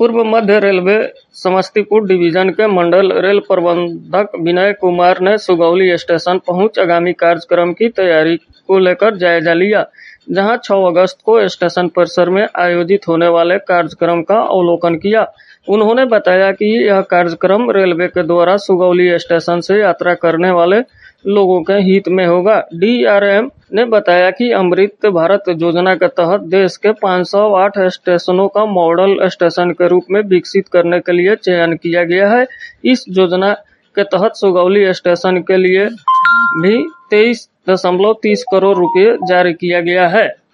पूर्व मध्य railway Samastipur division के मंडल rail प्रबंधक विनय कुमार ने सुगौली स्टेशन पहुंच आगामी कार्यक्रम की तैयारी को लेकर जायजा लिया, जहां 6 अगस्त को स्टेशन परिसर में आयोजित होने वाले कार्यक्रम का अवलोकन किया। उन्होंने बताया कि यह कार्यक्रम रेलवे के द्वारा सुगौली स्टेशन से यात्रा करने वाले लोगों के हित में होगा। डीआरएम ने बताया कि अमृत भारत योजना के तहत देश के 508 स्टेशनों का मॉडल स्टेशन के रूप में विकसित करने के लिए चयन किया गया है। इस योजना के तहत सुगौली स्टेशन के लिए भी 23.30 करोड़ रुपए जारी किया गया है।